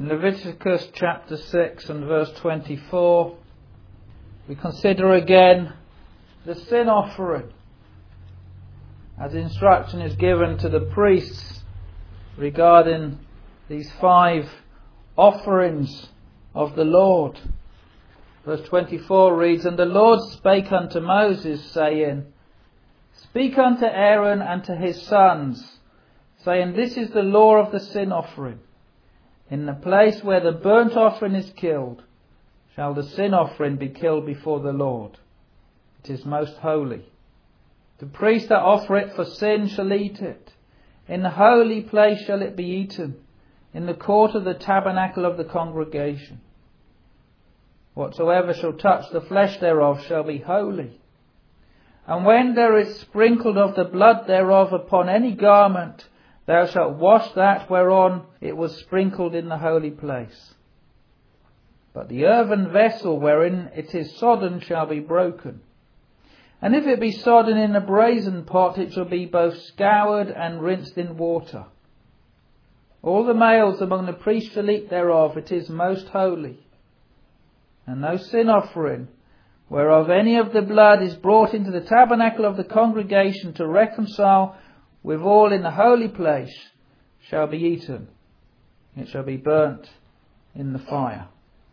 In Leviticus chapter 6 and verse 24, we consider again the sin offering, as instruction is given to the priests regarding these 5 offerings of the Lord. Verse 24 reads, "And the Lord spake unto Moses, saying, Speak unto Aaron and to his sons, saying, This is the law of the sin offering. In the place where the burnt offering is killed, shall the sin offering be killed before the Lord. It is most holy. The priest that offer it for sin shall eat it. In the holy place shall it be eaten, in the court of the tabernacle of the congregation. Whatsoever shall touch the flesh thereof shall be holy. And when there is sprinkled of the blood thereof upon any garment, thou shalt wash that whereon it was sprinkled in the holy place. But the earthen vessel wherein it is sodden shall be broken. And if it be sodden in a brazen pot, it shall be both scoured and rinsed in water. All the males among the priests shall eat thereof, it is most holy. And no sin offering, whereof any of the blood is brought into the tabernacle of the congregation to reconcile with all in the holy place, shall be eaten. It shall be burnt in the fire."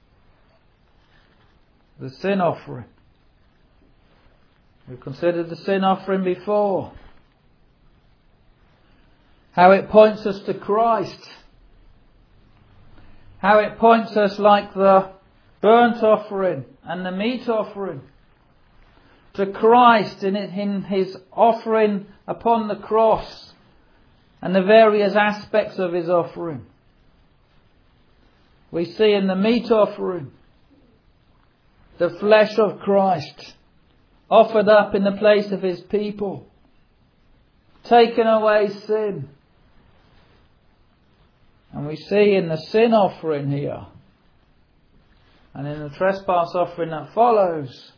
The sin offering. We've considered the sin offering before. How it points us to Christ. How it points us, like the burnt offering and the meat offering, to Christ in his offering upon the cross and the various aspects of his offering. We see in the meat offering the flesh of Christ offered up in the place of his people, taken away sin. And we see in the sin offering here, and in the trespass offering that follows,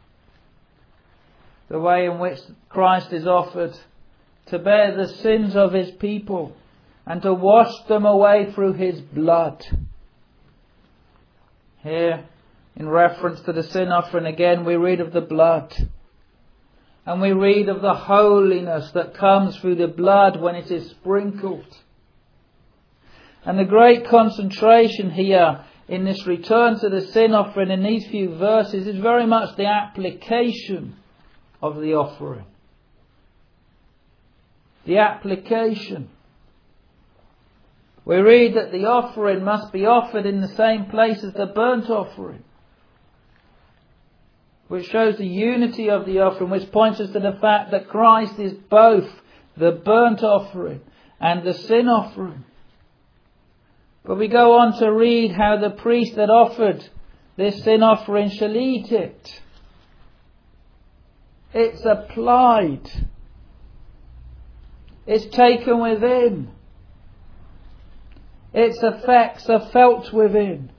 the way in which Christ is offered to bear the sins of his people and to wash them away through his blood. Here, in reference to the sin offering again, we read of the blood. And we read of the holiness that comes through the blood when it is sprinkled. And the great concentration here in this return to the sin offering in these few verses is very much the application of the offering. The application. We read that the offering must be offered in the same place as the burnt offering, which shows the unity of the offering, which points us to the fact that Christ is both the burnt offering and the sin offering. But we go on to read how the priest that offered this sin offering shall eat it. It's applied. It's taken within. Its effects are felt within.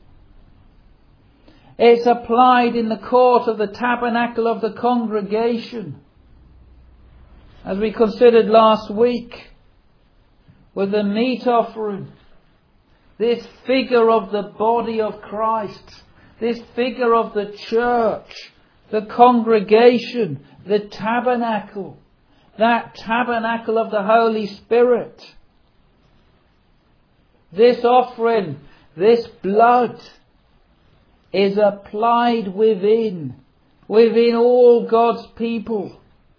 It's applied in the court of the tabernacle of the congregation. As we considered last week with the meat offering, this figure of the body of Christ, this figure of the church, the congregation, the tabernacle, that tabernacle of the Holy Spirit. This offering, this blood, is applied within all God's people.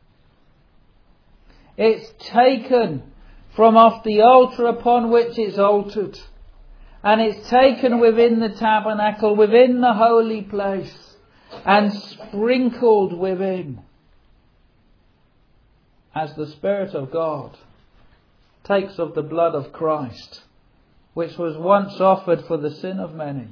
It's taken from off the altar upon which it's altered, and it's taken within the tabernacle, within the holy place, and sprinkled within, as the Spirit of God takes of the blood of Christ, which was once offered for the sin of many,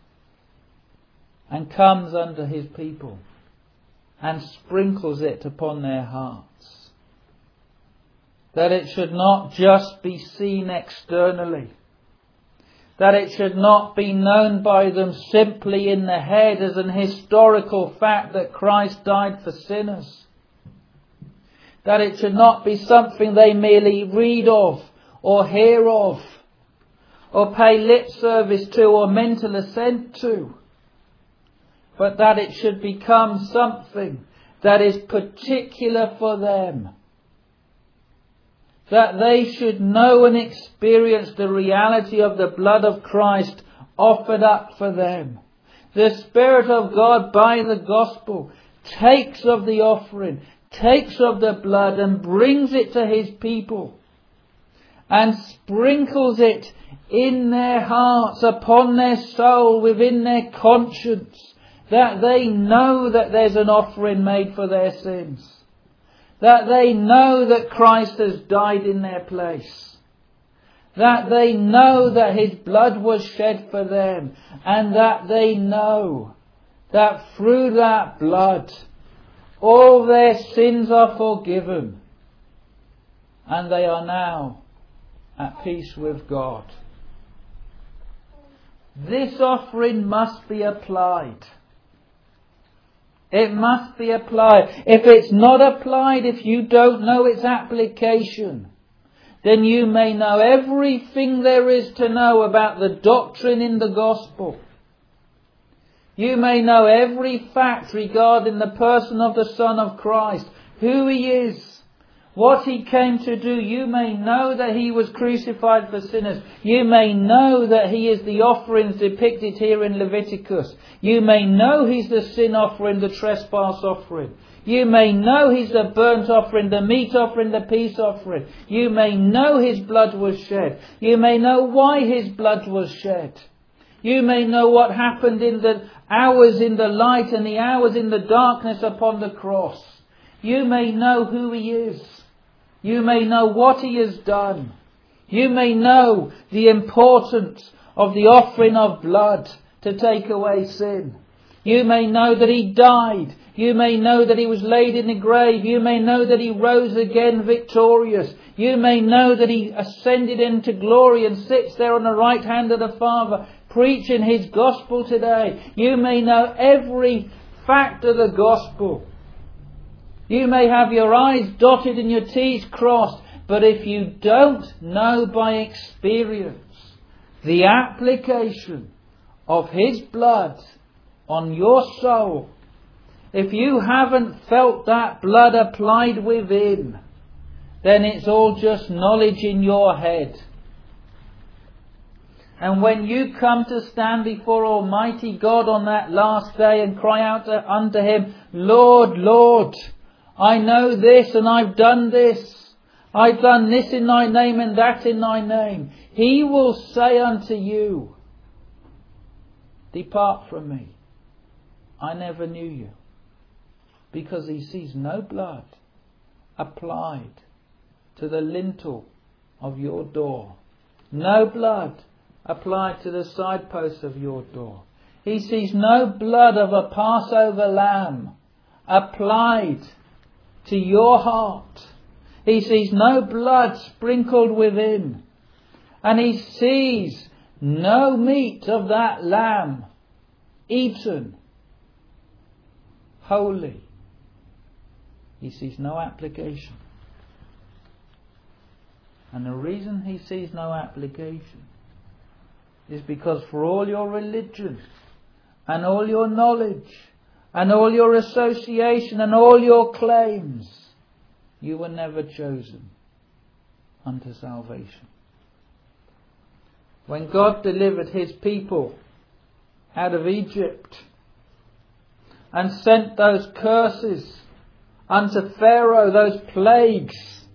and comes unto his people and sprinkles it upon their hearts. That it should not just be seen externally, that it should not be known by them simply in the head as an historical fact that Christ died for sinners, that it should not be something they merely read of or hear of, or pay lip service to or mental assent to, but that it should become something that is particular for them. That they should know and experience the reality of the blood of Christ offered up for them. The Spirit of God by the gospel takes of the offering, takes of the blood and brings it to His people and sprinkles it in their hearts, upon their soul, within their conscience, that they know that there's an offering made for their sins. That they know that Christ has died in their place. That they know that His blood was shed for them. And that they know that through that blood all their sins are forgiven. And they are now at peace with God. This offering must be applied. It must be applied. If it's not applied, if you don't know its application, then you may know everything there is to know about the doctrine in the gospel. You may know every fact regarding the person of the Son of Christ, who He is, what He came to do. You may know that He was crucified for sinners. You may know that He is the offerings depicted here in Leviticus. You may know He's the sin offering, the trespass offering. You may know He's the burnt offering, the meat offering, the peace offering. You may know His blood was shed. You may know why His blood was shed. You may know what happened in the hours in the light and the hours in the darkness upon the cross. You may know who He is. You may know what He has done. You may know the importance of the offering of blood to take away sin. You may know that He died. You may know that He was laid in the grave. You may know that He rose again victorious. You may know that He ascended into glory and sits there on the right hand of the Father, preaching His gospel today. You may know every fact of the gospel. You may have your I's dotted and your T's crossed, but if you don't know by experience the application of His blood on your soul, if you haven't felt that blood applied within, then it's all just knowledge in your head. And when you come to stand before Almighty God on that last day and cry out unto Him, Lord, Lord, I know this and I've done this. I've done this in Thy name and that in Thy name. He will say unto you, depart from me. I never knew you. Because He sees no blood applied to the lintel of your door. No blood applied to the side posts of your door. He sees no blood of a Passover lamb applied to your heart. He sees no blood sprinkled within. And He sees no meat of that lamb eaten holy. He sees no application. And the reason He sees no application is because for all your religion and all your knowledge and all your association and all your claims, you were never chosen unto salvation. When God delivered His people out of Egypt and sent those curses unto Pharaoh, those plagues,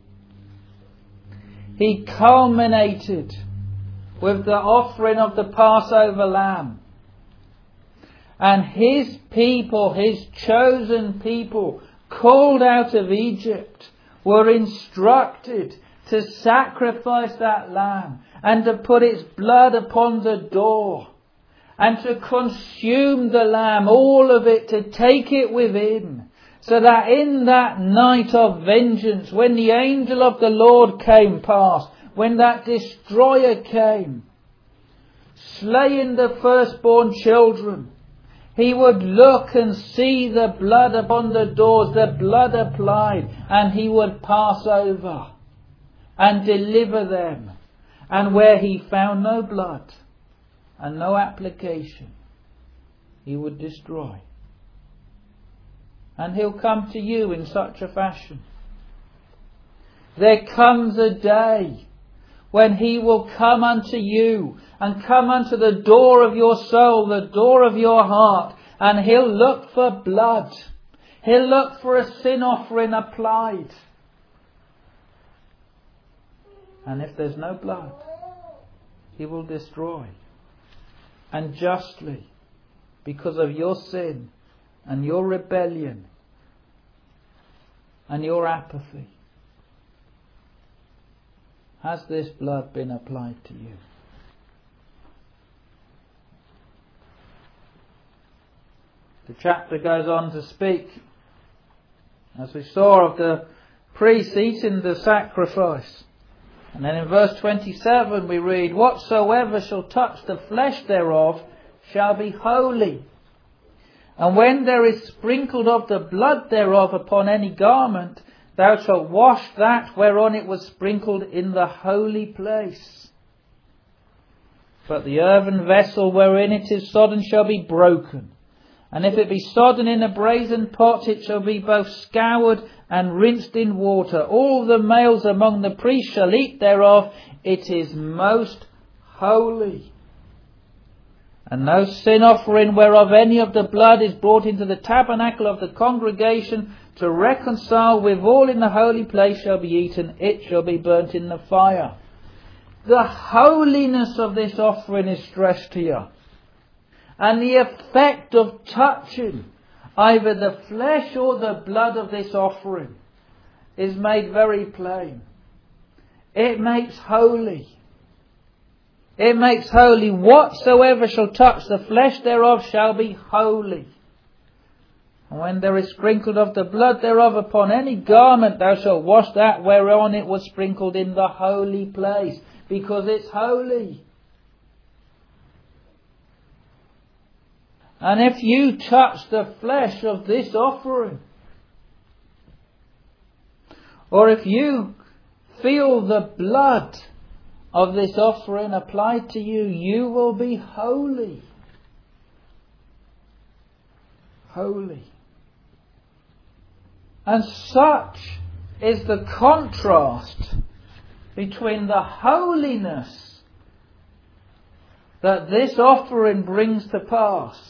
He culminated with the offering of the Passover lamb. And His people, His chosen people, called out of Egypt, were instructed to sacrifice that lamb and to put its blood upon the door and to consume the lamb, all of it, to take it within, so that in that night of vengeance, when the angel of the Lord came past, when that destroyer came, slaying the firstborn children, He would look and see the blood upon the doors, the blood applied, and He would pass over and deliver them And where he found no blood and no application, he would destroy. And he'll come to you in such a fashion. There comes a day when he will come unto you and come unto the door of your soul, the door of your heart, and he'll look for blood. He'll look for a sin offering applied. And if there's no blood, he will destroy. And justly, because of your sin and your rebellion and your apathy, has this blood been applied to you? The chapter goes on to speak, as we saw, of the priests eating the sacrifice. And then in verse 27 we read, "Whatsoever shall touch the flesh thereof shall be holy. And when there is sprinkled of the blood thereof upon any garment, thou shalt wash that whereon it was sprinkled in the holy place. But the earthen vessel wherein it is sodden shall be broken. And if it be sodden in a brazen pot, it shall be both scoured and rinsed in water. All the males among the priests shall eat thereof. It is most holy. And no sin offering whereof any of the blood is brought into the tabernacle of the congregation to reconcile withal in the holy place shall be eaten. It shall be burnt in the fire." The holiness of this offering is stressed here. And the effect of touching either the flesh or the blood of this offering is made very plain. It makes holy. It makes holy. "Whatsoever shall touch the flesh thereof shall be holy. And when there is sprinkled of the blood thereof upon any garment, thou shalt wash that whereon it was sprinkled in the holy place," because it's holy. And if you touch the flesh of this offering, or if you feel the blood of this offering applied to you, you will be holy. Holy. And such is the contrast between the holiness that this offering brings to pass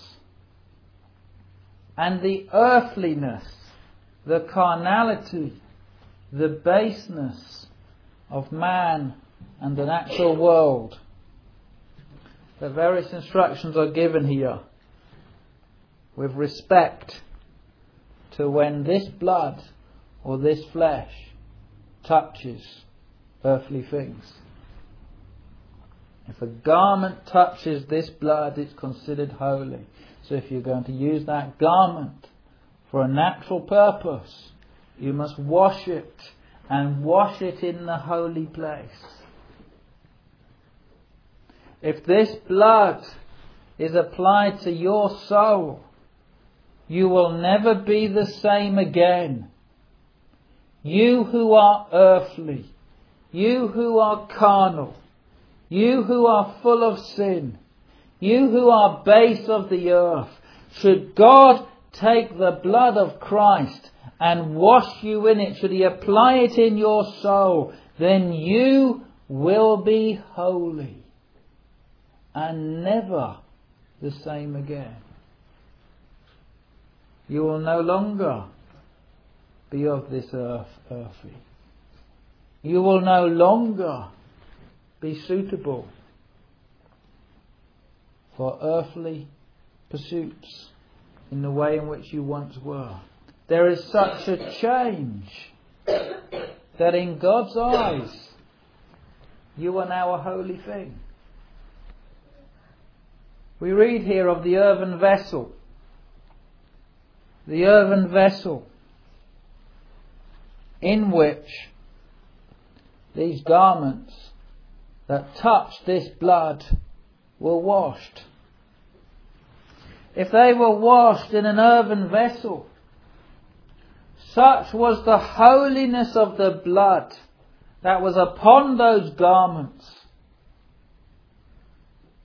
and the earthliness, the carnality, the baseness of man and the natural world. The various instructions are given here with respect to when this blood or this flesh touches earthly things. If a garment touches this blood, it's considered holy. So if you're going to use that garment for a natural purpose, you must wash it, and wash it in the holy place. If this blood is applied to your soul, you will never be the same again. You who are earthly, you who are carnal, you who are full of sin, you who are base of the earth, should God take the blood of Christ and wash you in it, should He apply it in your soul, then you will be holy and never the same again. You will no longer be of this earthy. You will no longer be suitable for earthly pursuits in the way in which you once were. There is such a change that in God's eyes you are now a holy thing. We read here of the earthen vessel. The earthen vessel in which these garments that touch this blood were washed. If they were washed in an earthen vessel, such was the holiness of the blood that was upon those garments,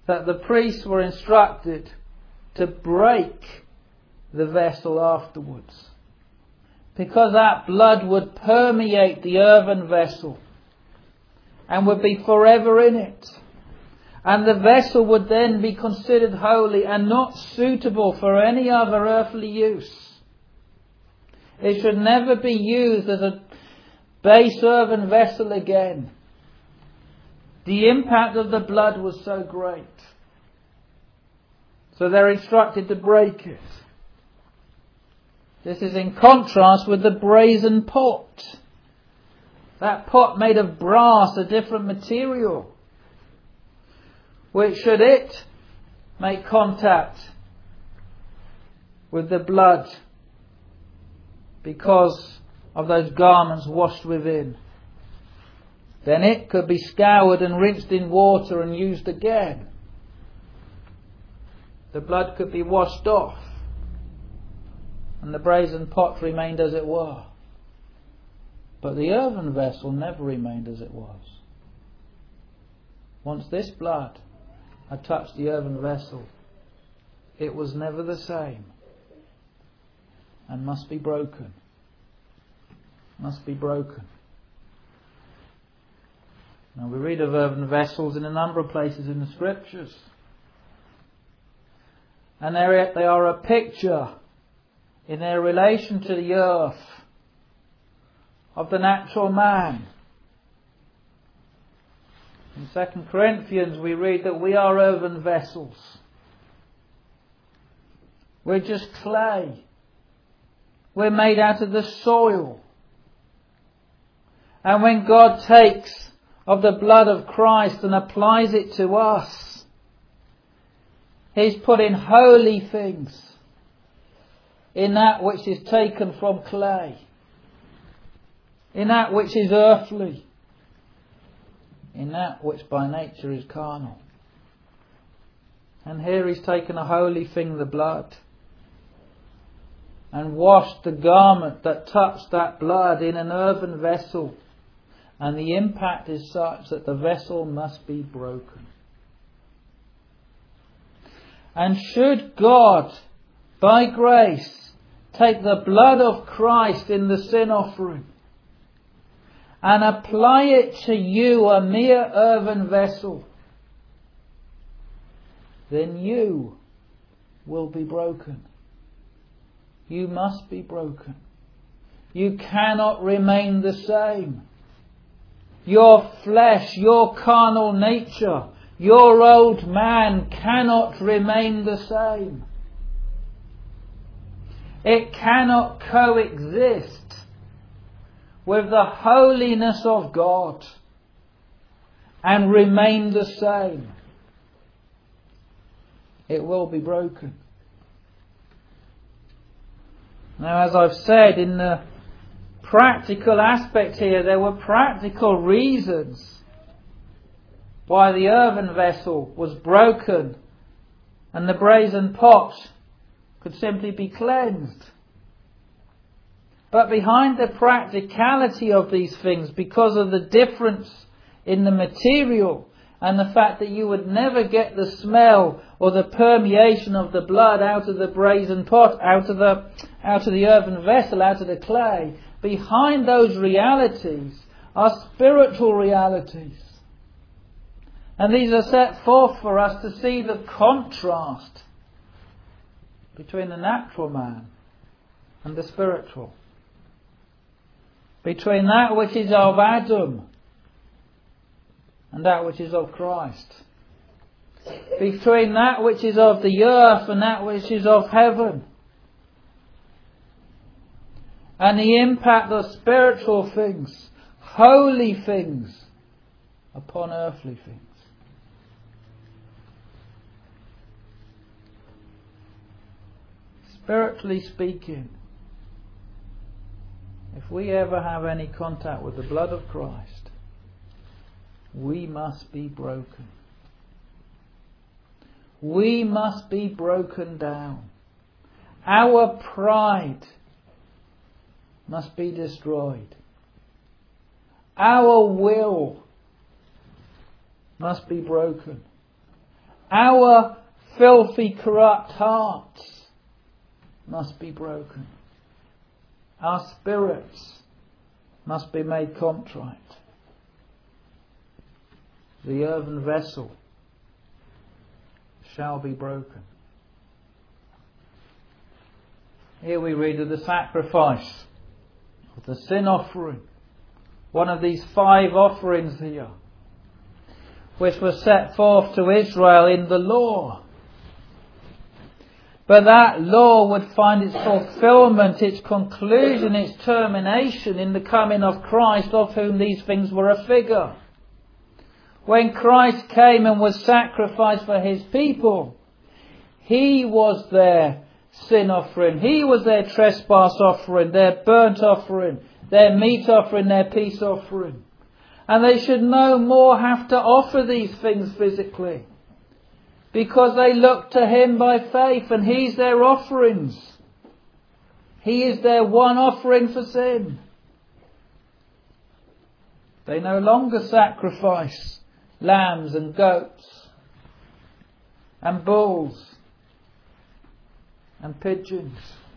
that the priests were instructed to break the vessel afterwards, because that blood would permeate the earthen vessel and would be forever in it. And the vessel would then be considered holy and not suitable for any other earthly use. It should never be used as a base earthen vessel again. The impact of the blood was so great. So they're instructed to break it. This is in contrast with the brazen pot. That pot made of brass, a different material, which should it make contact with the blood because of those garments washed within, then it could be scoured and rinsed in water and used again. The blood could be washed off, and the brazen pot remained as it were. But the earthen vessel never remained as it was. Once this blood had touched the earthen vessel, it was never the same and must be broken. Must be broken. Now we read of earthen vessels in a number of places in the Scriptures. And they are a picture in their relation to the earth of the natural man. In 2 Corinthians we read that we are earthen vessels. We're just clay. We're made out of the soil. And when God takes of the blood of Christ and applies it to us, He's put in holy things in that which is taken from clay, in that which is earthly, in that which by nature is carnal. And here He's taken a holy thing, the blood, and washed the garment that touched that blood in an earthen vessel. And the impact is such that the vessel must be broken. And should God, by grace, take the blood of Christ in the sin offering and apply it to you, a mere earthen vessel, then you will be broken. You must be broken. You cannot remain the same. Your flesh, your carnal nature, your old man cannot remain the same. It cannot coexist with the holiness of God and remain the same. It will be broken. Now, as I've said, in the practical aspect here, there were practical reasons why the earthen vessel was broken and the brazen pot could simply be cleansed. But behind the practicality of these things, because of the difference in the material and the fact that you would never get the smell or the permeation of the blood out of the brazen pot, out of the earthen vessel, out of the clay, behind those realities are spiritual realities. And these are set forth for us to see the contrast between the natural man and the spiritual. Between that which is of Adam and that which is of Christ. Between that which is of the earth and that which is of heaven. And the impact of spiritual things, holy things, upon earthly things. Spiritually speaking, if we ever have any contact with the blood of Christ, we must be broken. We must be broken down. Our pride must be destroyed. Our will must be broken. Our filthy, corrupt hearts must be broken. Our spirits must be made contrite. The earthen vessel shall be broken. Here we read of the sacrifice, of the sin offering, one of these 5 offerings here, which was set forth to Israel in the law. But that law would find its fulfillment, its conclusion, its termination in the coming of Christ, of whom these things were a figure. When Christ came and was sacrificed for his people, he was their sin offering. He was their trespass offering, their burnt offering, their meat offering, their peace offering. And they should no more have to offer these things physically, because they look to him by faith and he's their offerings. He is their one offering for sin. They no longer sacrifice lambs and goats and bulls and pigeons.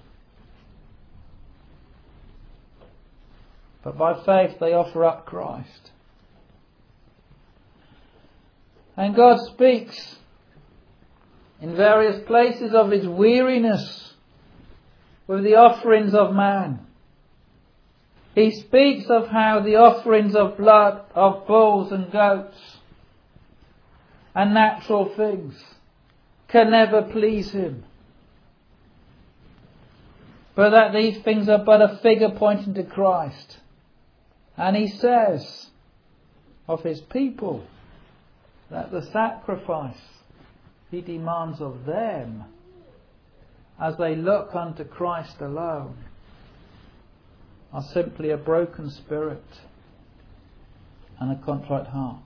But by faith they offer up Christ. And God speaks in various places of his weariness with the offerings of man. He speaks of how the offerings of blood of bulls and goats and natural things can never please him, but that these things are but a figure pointing to Christ. And he says of his people that the sacrifice he demands of them, as they look unto Christ alone, are simply a broken spirit and a contrite heart.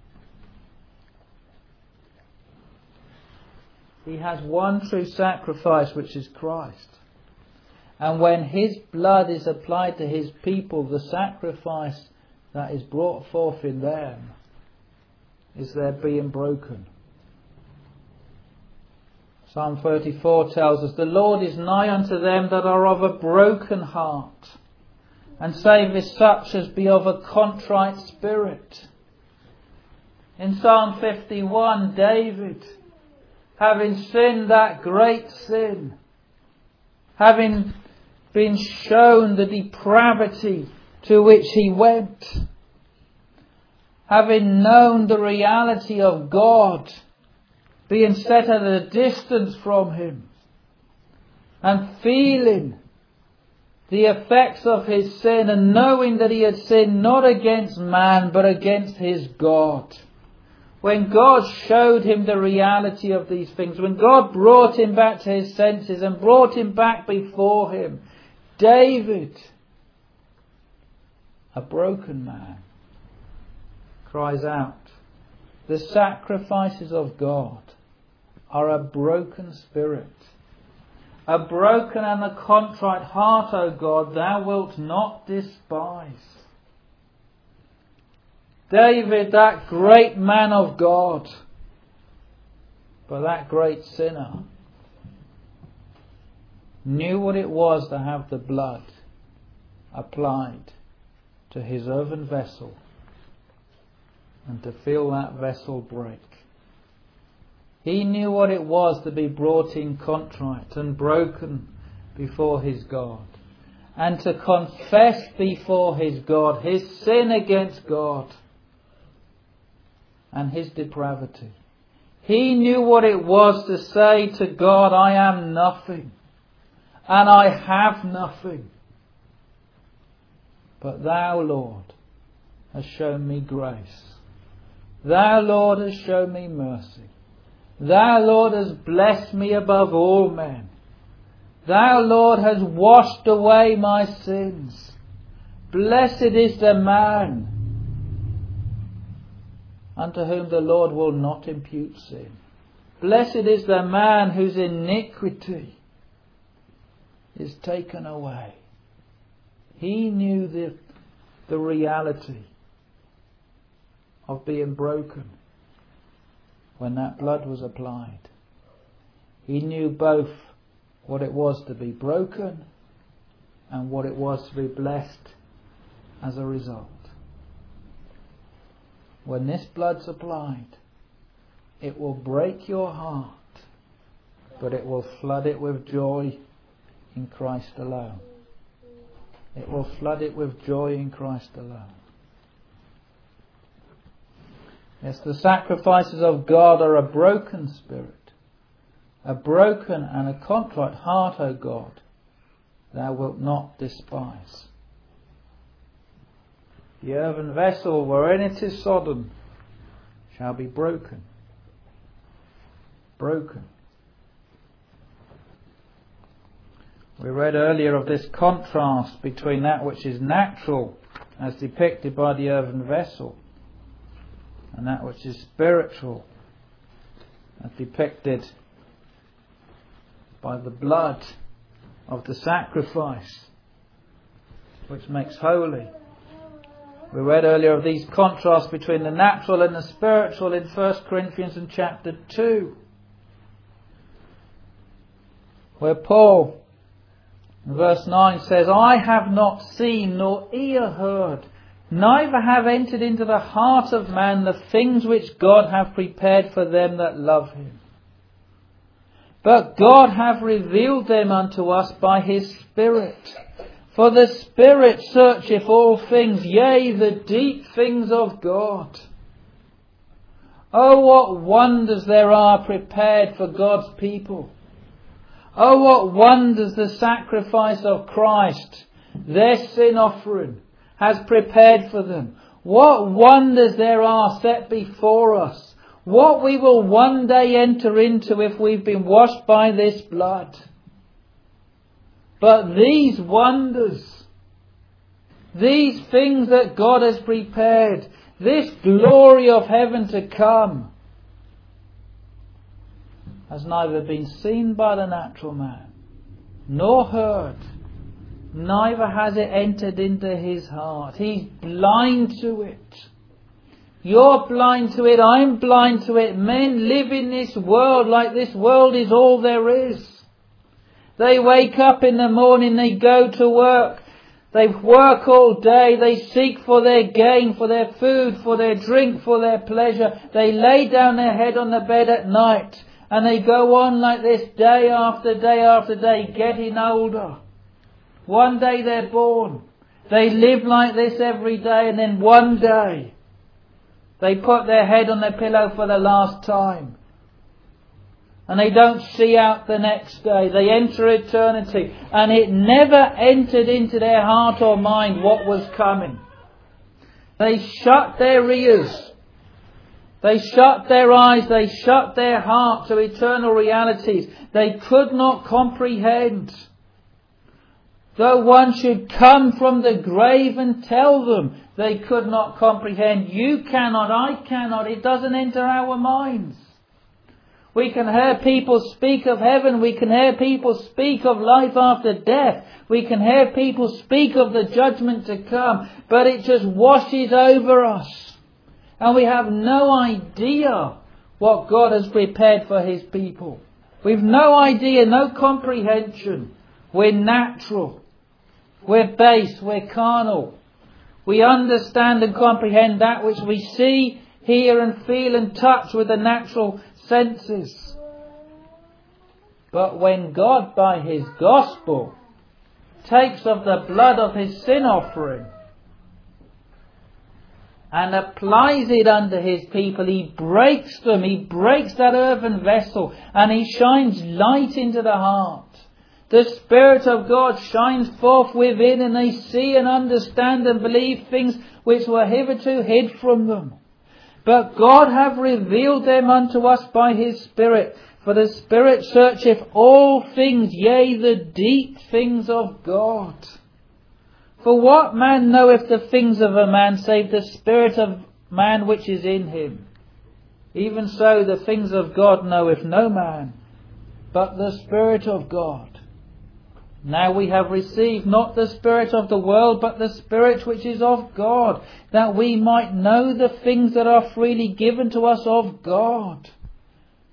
He has one true sacrifice, which is Christ. And when his blood is applied to his people, the sacrifice that is brought forth in them is their being broken. Psalm 34 tells us, "The Lord is nigh unto them that are of a broken heart, and saveth such as be of a contrite spirit." In Psalm 51, David, having sinned that great sin, having been shown the depravity to which he went, having known the reality of God, being set at a distance from him, and feeling the effects of his sin, and knowing that he had sinned not against man but against his God. When God showed him the reality of these things, when God brought him back to his senses and brought him back before him, David, a broken man, cries out, "The sacrifices of God are a broken spirit. A broken and a contrite heart, O God, thou wilt not despise." David, that great man of God, but that great sinner, knew what it was to have the blood applied to his earthen vessel and to feel that vessel break. He knew what it was to be brought in contrite and broken before his God, and to confess before his God his sin against God and his depravity. He knew what it was to say to God, "I am nothing, and I have nothing. But thou, Lord, hast shown me grace. Thou, Lord, hast shown me mercy. Thou, Lord, hast blessed me above all men. Thou, Lord, hast washed away my sins. Blessed is the man unto whom the Lord will not impute sin. Blessed is the man whose iniquity is taken away." He knew the reality of being broken when that blood was applied. He knew both what it was to be broken and what it was to be blessed as a result. When this blood's applied, it will break your heart, but it will flood it with joy in Christ alone. It will flood it with joy in Christ alone. Yes, the sacrifices of God are a broken spirit, a broken and a contrite heart, O God, thou wilt not despise. The earthen vessel wherein it is sodden shall be broken. Broken. We read earlier of this contrast between that which is natural, as depicted by the earthen vessel, and that which is spiritual, as depicted by the blood of the sacrifice, which makes holy. We read earlier of these contrasts between the natural and the spiritual in 1 Corinthians in chapter 2, where Paul in verse 9 says, I have not seen nor ear heard, neither have entered into the heart of man the things which God hath prepared for them that love him. But God hath revealed them unto us by his Spirit. For the Spirit searcheth all things, yea, the deep things of God. Oh, what wonders there are prepared for God's people. Oh, what wonders the sacrifice of Christ, their sin offering, has prepared for them. What wonders there are set before us. What we will one day enter into if we've been washed by this blood. But these wonders, these things that God has prepared, this glory of heaven to come, has neither been seen by the natural man, nor heard, neither has it entered into his heart. He's blind to it. You're blind to it, I'm blind to it. Men live in this world like this world is all there is. They wake up in the morning, they go to work, they work all day, they seek for their gain, for their food, for their drink, for their pleasure. They lay down their head on the bed at night, and they go on like this day after day after day, getting older. One day they're born. They live like this every day, and then one day they put their head on their pillow for the last time. And they don't see out the next day. They enter eternity. And it never entered into their heart or mind what was coming. They shut their ears. They shut their eyes. They shut their heart to eternal realities. They could not comprehend. Though one should come from the grave and tell them, they could not comprehend. You cannot, I cannot. It doesn't enter our minds. We can hear people speak of heaven. We can hear people speak of life after death. We can hear people speak of the judgment to come. But it just washes over us. And we have no idea what God has prepared for his people. We've no idea, no comprehension. We're natural. We're base. We're carnal. We understand and comprehend that which we see, hear and feel and touch with the natural senses. But when God by his gospel takes of the blood of his sin offering and applies it unto his people, he breaks them, he breaks that earthen vessel, and he shines light into the heart. The Spirit of God shines forth within, and they see and understand and believe things which were hitherto hid from them. But God hath revealed them unto us by his Spirit. For the Spirit searcheth all things, yea, the deep things of God. For what man knoweth the things of a man, save the Spirit of man which is in him? Even so the things of God knoweth no man, but the Spirit of God. Now we have received not the spirit of the world, but the Spirit which is of God, that we might know the things that are freely given to us of God.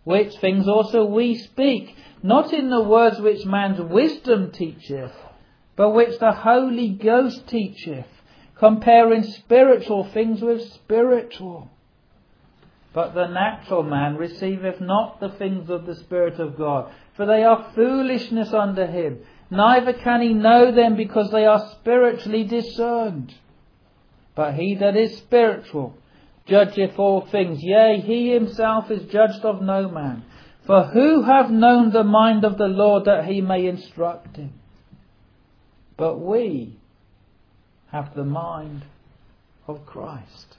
which things also we speak, not in the words which man's wisdom teacheth, but which the Holy Ghost teacheth, comparing spiritual things with spiritual. But the natural man receiveth not the things of the Spirit of God, for they are foolishness unto him, neither can he know them, because they are spiritually discerned. But he that is spiritual judgeth all things, yea, he himself is judged of no man. For who hath known the mind of the Lord, that he may instruct him? But we have the mind of Christ.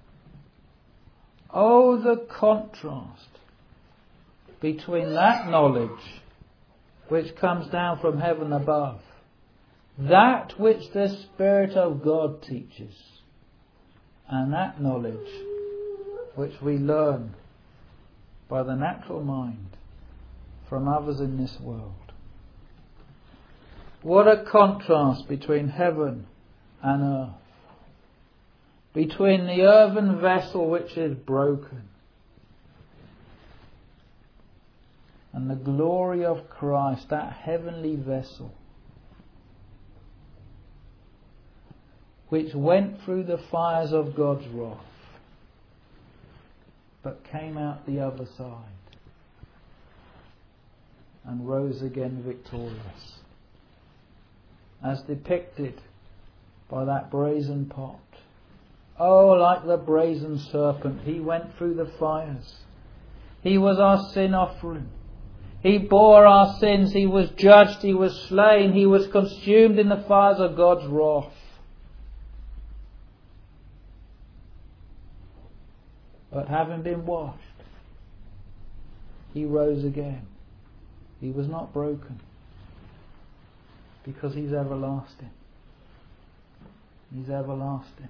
Oh, the contrast between that knowledge which comes down from heaven above, that which the Spirit of God teaches, and that knowledge which we learn by the natural mind from others in this world. What a contrast between heaven and earth, between the earthen vessel which is broken and the glory of Christ, that heavenly vessel which went through the fires of God's wrath but came out the other side and rose again victorious, as depicted by that brazen pot. Oh, like the brazen serpent, he went through the fires. He was our sin offering. He bore our sins. He was judged. He was slain. He was consumed in the fires of God's wrath. But having been washed, he rose again. He was not broken, because he's everlasting. He's everlasting.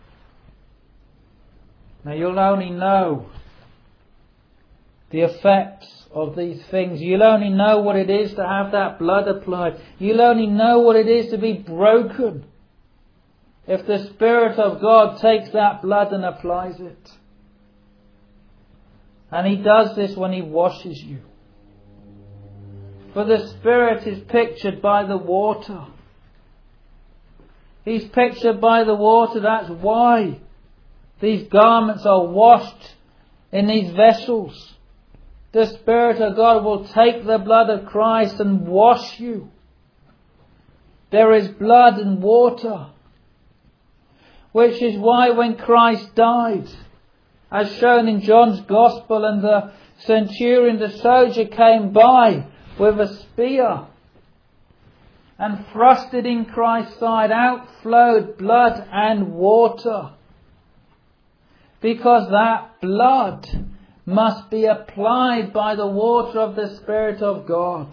Now you'll only know the effects of these things. You'll only know what it is to have that blood applied. You'll only know what it is to be broken if the Spirit of God takes that blood and applies it. And he does this when he washes you. For the Spirit is pictured by the water. He's pictured by the water. That's why these garments are washed in these vessels. The Spirit of God will take the blood of Christ and wash you. There is blood and water. Which is why when Christ died, as shown in John's Gospel, and the centurion, the soldier, came by with a spear and thrust it in Christ's side, out flowed blood and water. Because that blood must be applied by the water of the Spirit of God.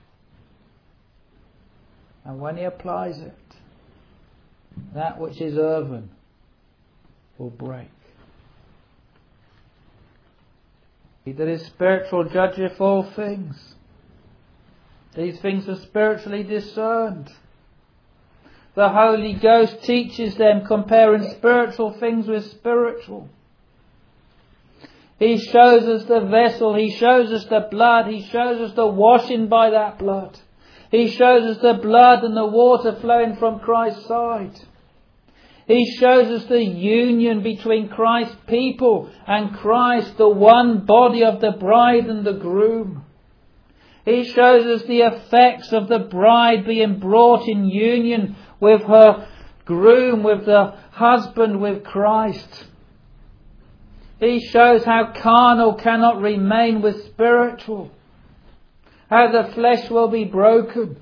And when he applies it, that which is earthen will break. He that is spiritual judgeth all things. These things are spiritually discerned. The Holy Ghost teaches them, comparing spiritual things with spiritual. He shows us the vessel. He shows us the blood. He shows us the washing by that blood. He shows us the blood and the water flowing from Christ's side. He shows us the union between Christ's people and Christ, the one body of the bride and the groom. He shows us the effects of the bride being brought in union with her groom, with the husband, with Christ. He shows how carnal cannot remain with spiritual, how the flesh will be broken.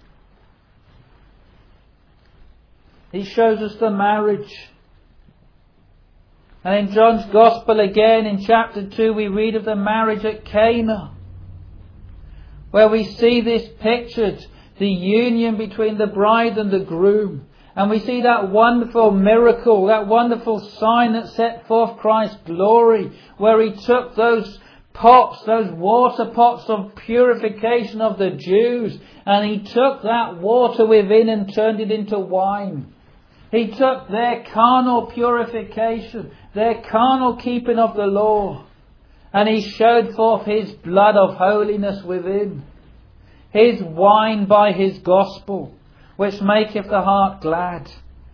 He shows us the marriage. And in John's Gospel again, in chapter 2, we read of the marriage at Cana, where we see this pictured, the union between the bride and the groom. And we see that wonderful miracle, that wonderful sign that set forth Christ's glory, where he took those pots, those water pots of purification of the Jews, and he took that water within and turned it into wine. He took their carnal purification, their carnal keeping of the law, And he showed forth his blood of holiness within, his wine by his gospel, which maketh the heart glad.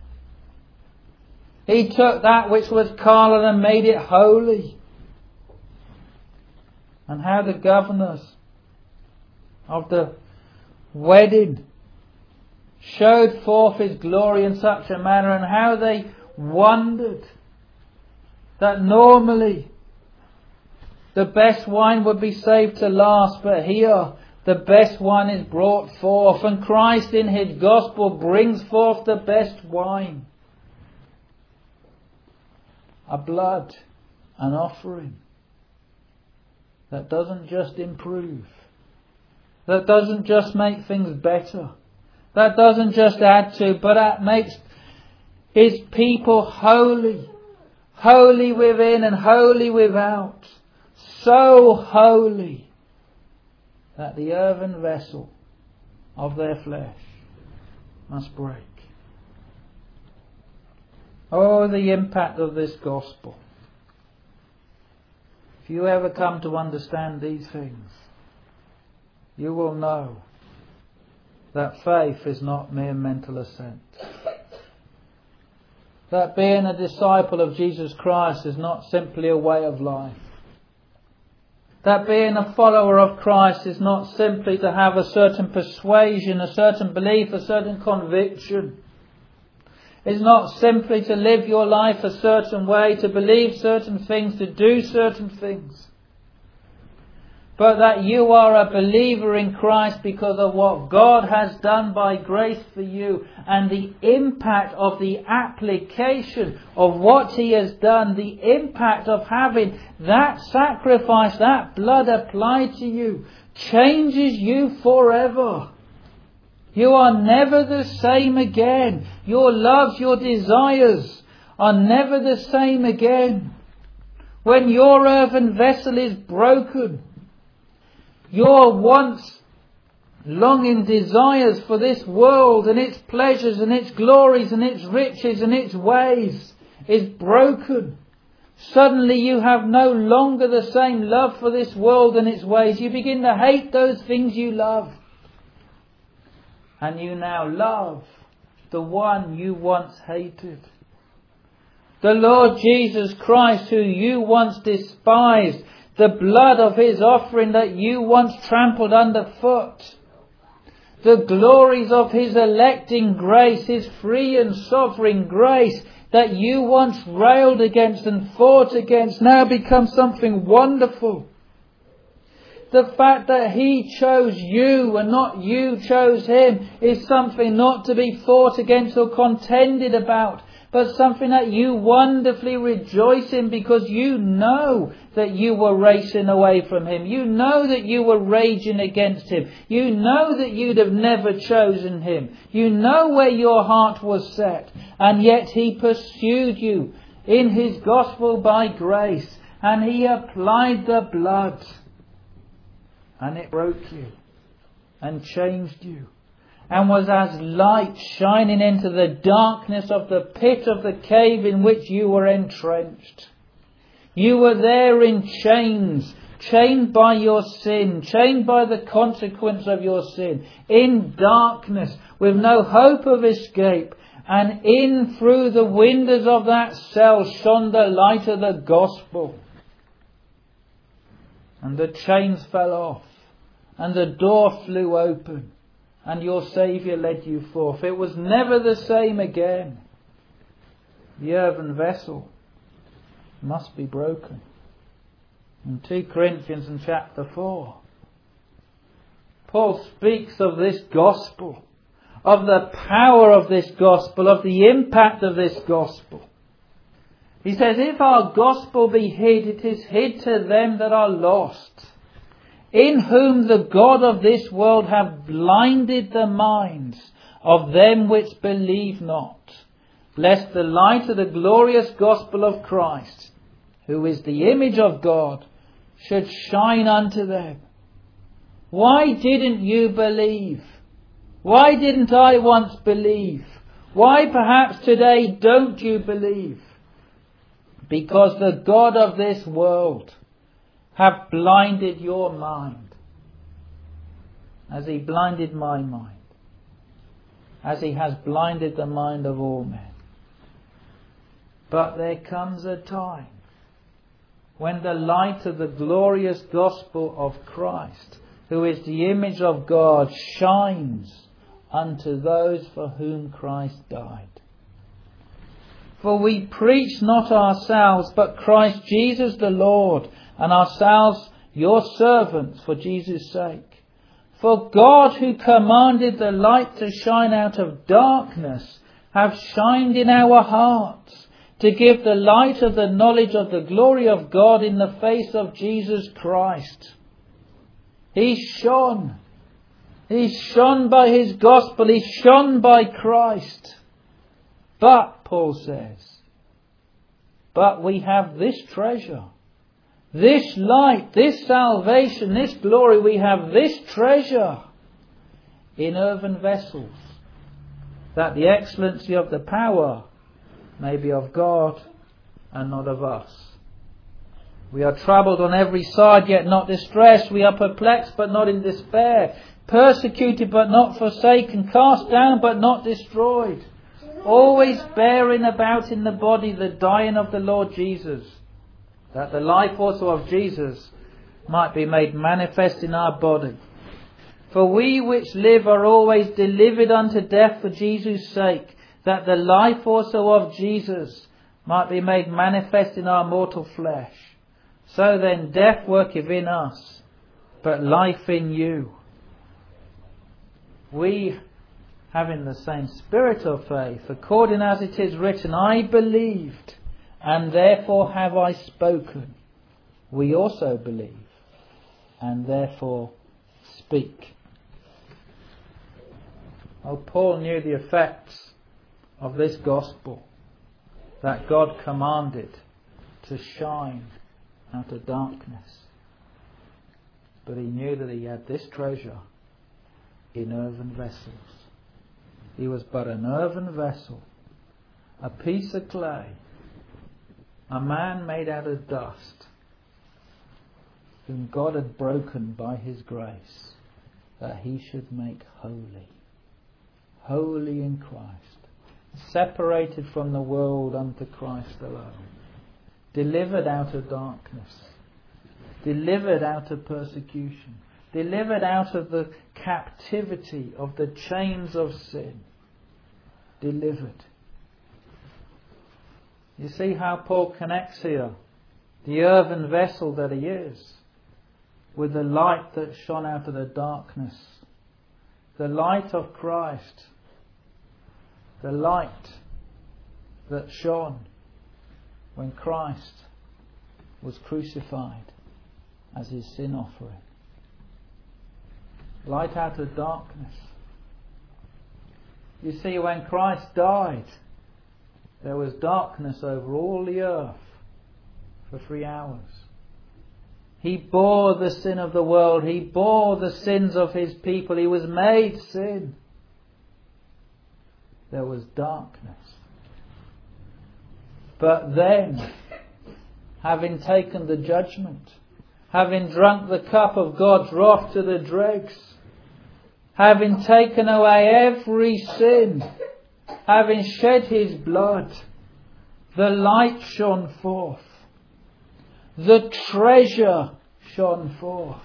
He took that which was carnal and made it holy. And how the governors of the wedding showed forth his glory in such a manner, and how they wondered that normally the best wine would be saved to last, but here the best wine is brought forth, and Christ in his gospel brings forth the best wine. A blood, an offering that doesn't just improve, that doesn't just make things better, that doesn't just add to, but that makes his people holy, holy within and holy without, so holy that the earthen vessel of their flesh must break. Oh, the impact of this gospel. If you ever come to understand these things, you will know that faith is not mere mental assent. That being a disciple of Jesus Christ is not simply a way of life. That being a follower of Christ is not simply to have a certain persuasion, a certain belief, a certain conviction. It's not simply to live your life a certain way, to believe certain things, to do certain things. But that you are a believer in Christ because of what God has done by grace for you, and the impact of the application of what He has done, the impact of having that sacrifice, that blood applied to you, changes you forever. You are never the same again. Your loves, your desires are never the same again. When your earthen vessel is broken, your once longing desires for this world and its pleasures and its glories and its riches and its ways is broken. Suddenly you have no longer the same love for this world and its ways. You begin to hate those things you love. And you now love the one you once hated. The Lord Jesus Christ, who you once despised. The blood of His offering that you once trampled underfoot. The glories of His electing grace, His free and sovereign grace that you once railed against and fought against, now becomes something wonderful. The fact that He chose you and not you chose Him is something not to be fought against or contended about, but something that you wonderfully rejoice in, because you know that you were racing away from Him. You know that you were raging against Him. You know that you'd have never chosen Him. You know where your heart was set. And yet He pursued you in His gospel by grace. And He applied the blood. And it broke you and changed you, and was as light shining into the darkness of the pit of the cave in which you were entrenched. You were there in chains, chained by your sin, chained by the consequence of your sin, in darkness, with no hope of escape. And in through the windows of that cell shone the light of the gospel. And the chains fell off, and the door flew open, and your Saviour led you forth. It was never the same again. The earthen vessel must be broken. In 2 Corinthians in chapter 4, Paul speaks of this gospel, of the power of this gospel, of the impact of this gospel. He says, if our gospel be hid, it is hid to them that are lost, in whom the God of this world hath blinded the minds of them which believe not, lest the light of the glorious gospel of Christ, who is the image of God, should shine unto them. Why didn't you believe? Why didn't I once believe? Why perhaps today don't you believe? Because the God of this world have blinded your mind, as He blinded my mind, as He has blinded the mind of all men. But there comes a time when the light of the glorious gospel of Christ, who is the image of God, shines unto those for whom Christ died. For we preach not ourselves, but Christ Jesus the Lord, and ourselves your servants for Jesus' sake. For God, who commanded the light to shine out of darkness, hath shined in our hearts, to give the light of the knowledge of the glory of God in the face of Jesus Christ. He shone. He shone by His gospel. He shone by Christ. But, Paul says, but we have this treasure, this light, this salvation, this glory, we have this treasure in earthen vessels, that the excellency of the power may be of God and not of us. We are troubled on every side, yet not distressed. We are perplexed, but not in despair. Persecuted, but not forsaken. Cast down, but not destroyed. Always bearing about in the body the dying of the Lord Jesus, that the life also of Jesus might be made manifest in our body. For we which live are always delivered unto death for Jesus' sake, that the life also of Jesus might be made manifest in our mortal flesh. So then death worketh in us, but life in you. We, having the same spirit of faith, according as it is written, I believed, and therefore have I spoken. We also believe, and therefore speak. Oh, Paul knew the effects of this gospel that God commanded to shine out of darkness. But he knew that he had this treasure in earthen vessels. He was but an earthen vessel, a piece of clay, a man made out of dust, whom God had broken by His grace, that He should make holy. Holy in Christ, separated from the world unto Christ alone, delivered out of darkness, delivered out of persecution, delivered out of the captivity of the chains of sin, delivered. You see how Paul connects here the earthen vessel that he is with the light that shone out of the darkness, the light of Christ, the light that shone when Christ was crucified as his sin offering. Light out of darkness. You see, when Christ died, there was darkness over all the earth for 3 hours. He bore the sin of the world. He bore the sins of His people. He was made sin. There was darkness. But then, having taken the judgment, having drunk the cup of God's wrath to the dregs, having taken away every sin, having shed His blood, the light shone forth. The treasure shone forth.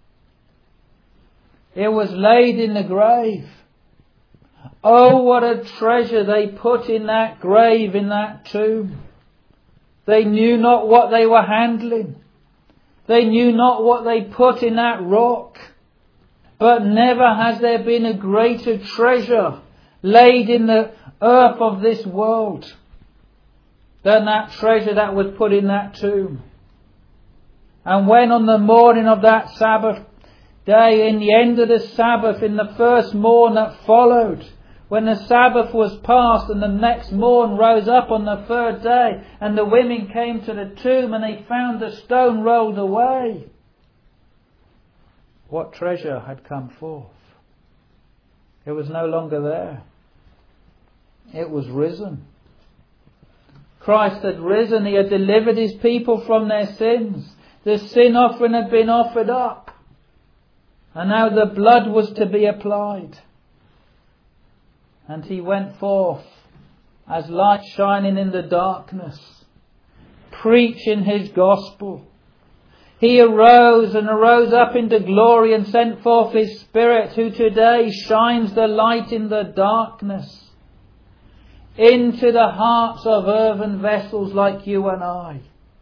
It was laid in the grave. Oh, what a treasure they put in that grave, in that tomb. They knew not what they were handling. They knew not what they put in that rock. But never has there been a greater treasure laid in the earth of this world than that treasure that was put in that tomb. And when on the morning of that Sabbath day, in the end of the Sabbath, in the first morn that followed, when the Sabbath was past and the next morn rose up on the third day, and the women came to the tomb and they found the stone rolled away, what treasure had come forth? It was no longer there. It was risen. Christ had risen. He had delivered His people from their sins. The sin offering had been offered up, and now the blood was to be applied. And he went forth as light shining in the darkness, preaching his gospel. He arose and arose up into glory and sent forth his Spirit, who today shines the light in the darkness into the hearts of earthen vessels like you and I,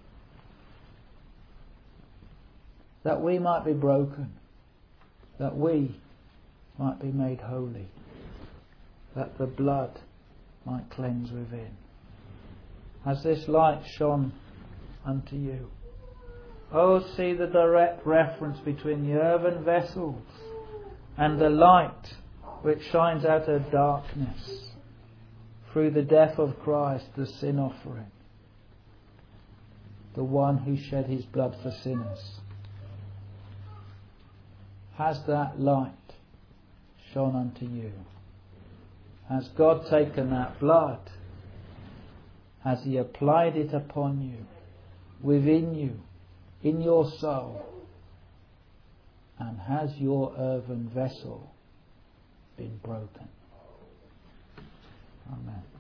that we might be broken, that we might be made holy, that the blood might cleanse within. Has this light shone unto you? Oh, see the direct reference between the earthen vessels and the light which shines out of darkness through the death of Christ, the sin offering, the one who shed his blood for sinners. Has that light shone unto you? Has God taken that blood? Has he applied it upon you, within you, in your soul? And has your earthen vessel been broken? Amen.